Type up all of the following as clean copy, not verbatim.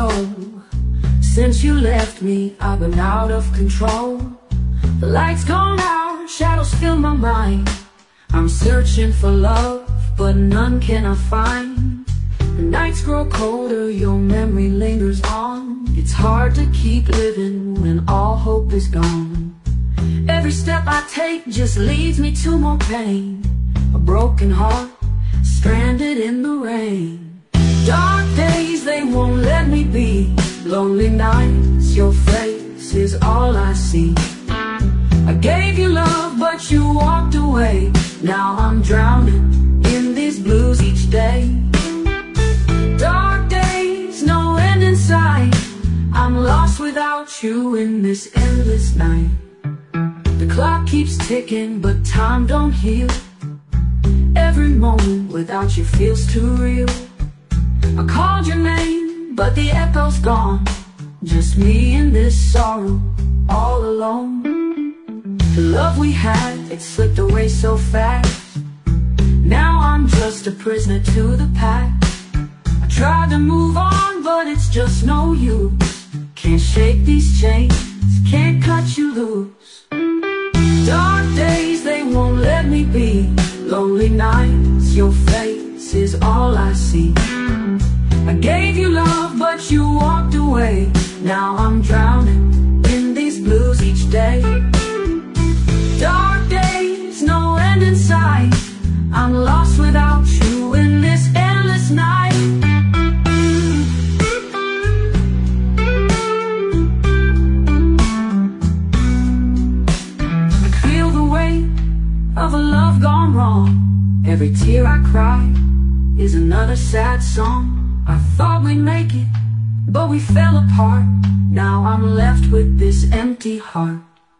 soul. Since you left me, I've been out of control. The lights gone out, shadows fill my mind. I'm searching for love, but none can I find. The nights grow colder, your memory lingers on. It's hard to keep living when all hope is gone. Every step I take just leads me to more pain. A broken heart, stranded in the rain. Dark days, they won't let me be. Lonely nights, your face is all I see. I gave you love, but you walked away. Now I'm drowning in these blues each day. Dark days, no end in sight. I'm lost without you in this endless night. The clock keeps ticking, but time don't heal. Every moment without you feels too real. I called your name, but the echo's gone. Just me in this sorrow, all alone. The love we had, it slipped away so fast. Now I'm just a prisoner to the past. I tried to move on, but it's just no use. Can't shake these chains, can't cut you loose. Dark days, they won't let me be. Lonely nights, your face is all I see. I gave you love, but you walked away. Now I'm drowning in these blues each day. Dark days, no end in sight. I'm lost without you in this endless night. I feel the weight of a love gone wrong. Every tear I cry is another sad song. I thought we'd make it, but we fell apart. Now I'm left with this empty heart.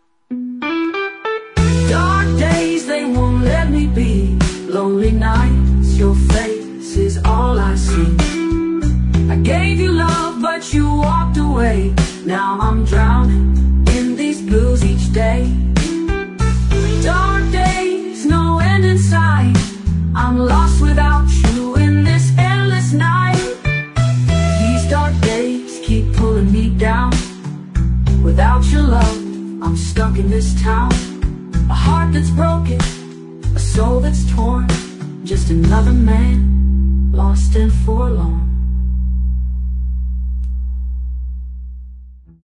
Dark days, they won't let me be. Lonely nights, your face is all I see. I gave you love, but you walked away. Now I'm drowning in these blues each day. Dark days, no end in sight. I'm lost without you in this endless night. These dark days keep pulling me down. Without your love, I'm stuck in this town. A heart that's broken, a soul that's torn. Just another man, lost and forlorn.